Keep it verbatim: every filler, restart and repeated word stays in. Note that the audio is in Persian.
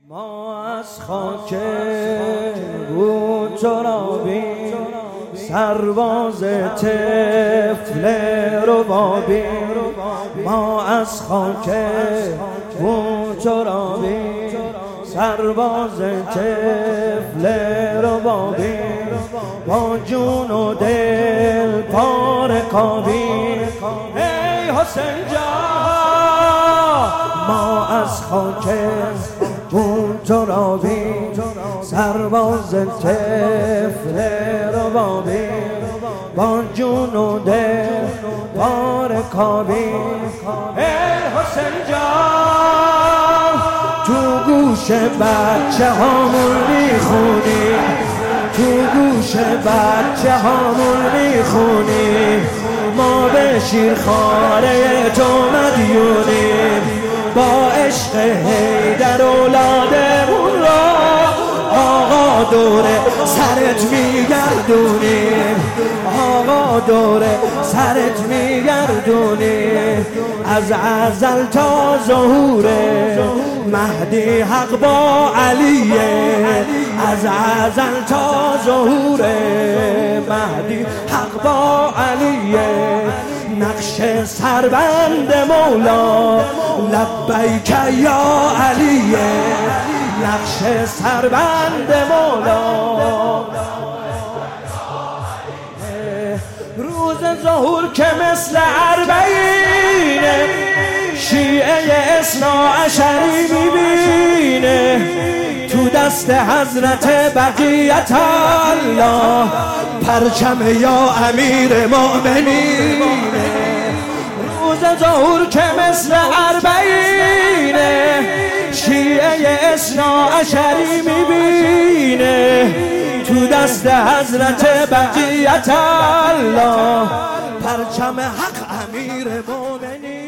ما از خاک بود ترابی، سرباز طفل ربابی. ما از خاک بود ترابی، سرباز طفل ربابی. با جون و دل پار کابی، ای حسین جان. ما از خاک بود ترابی، سرباز طفل ربابی. با جون و دل پار کابی، ای حسین جان. تو گوش بچه هامون میخونی، تو گوش بچه هامون میخونی. ما به شیرخواره تو مدیونیم، با عشق حیدر اولادمون را آقا دوره سرت میگردونیم، آقا دوره سرت میگردونیم. از ازل تا ظهور مهدی حق با علیه، از ازل تا ظهور مهدی حق با علیه. نقش سربند مولا لبیک یا علیه، نقش سربند مولا. روز ظهور که مثل اربعین شیعه اثنا عشری میبینه، تو دست حضرت بقیت الله پرچم یا امیر مؤمنین. روز ظهور که مثل اربعین شیعه اثنا عشری میبینه، تو دست حضرت بقیت الله پرچم حق امیر مؤمنین.